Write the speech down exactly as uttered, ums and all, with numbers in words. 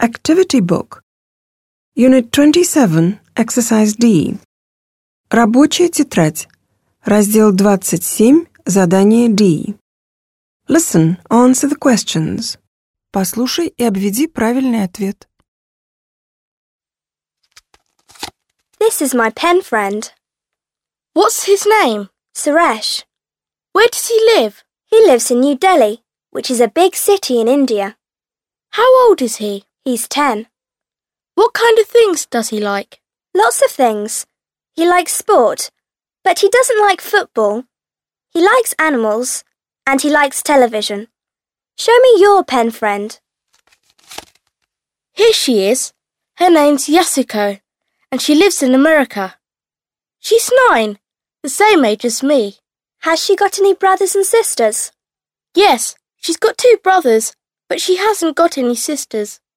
Activity Book. Unit twenty-seven, Exercise D. Рабочая тетрадь. Раздел двадцать семь, задание D. Listen, answer the questions. Послушай и обведи правильный ответ. This is my pen friend. What's his name? Suresh. Where does he live? He lives in New Delhi, which is a big city in India. How old is he? He's ten. What kind of things does he like? Lots of things. He likes sport, but he doesn't like football. He likes animals, and he likes television. Show me your pen friend. Here she is. Her name's Yasuko, and she lives in America. She's nine, the same age as me. Has she got any brothers and sisters? Yes, she's got two brothers, but she hasn't got any sisters.